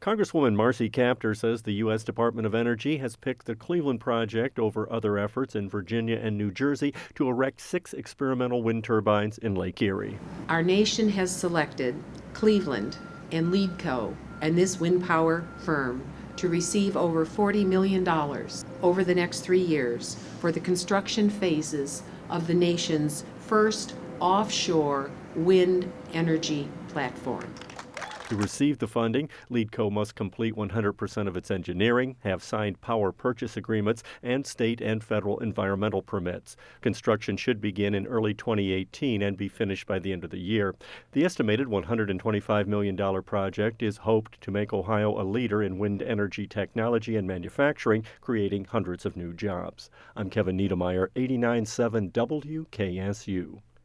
Congresswoman Marcy Kaptur says the U.S. Department of Energy has picked the Cleveland project over other efforts in Virginia and New Jersey to erect 6 experimental wind turbines in Lake Erie. Our nation has selected Cleveland and LeadCo and this wind power firm to receive over $40 million over the next 3 years for the construction phases of the nation's first offshore wind energy platform. To receive the funding, LeadCo must complete 100% of its engineering, have signed power purchase agreements, and state and federal environmental permits. Construction should begin in early 2018 and be finished by the end of the year. The estimated $125 million project is hoped to make Ohio a leader in wind energy technology and manufacturing, creating hundreds of new jobs. I'm Kevin Niedermeyer, 89.7 WKSU.